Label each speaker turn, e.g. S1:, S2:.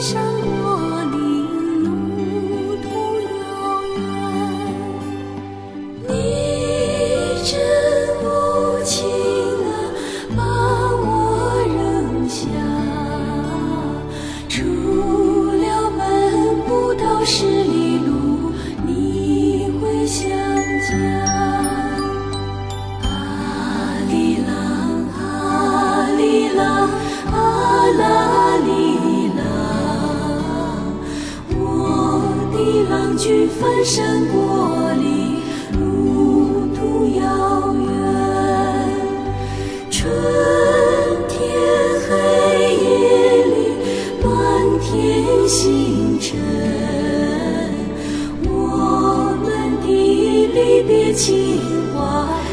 S1: 山过岭，路途遥远。你真无情啊，把我扔下，除了奔不到10里路，你会想家。啊哩郎，啊哩郎，啊啦哩郎，我的郎君翻山过岭，路途遥远。春天黑夜里，满天星辰，我们的离别情话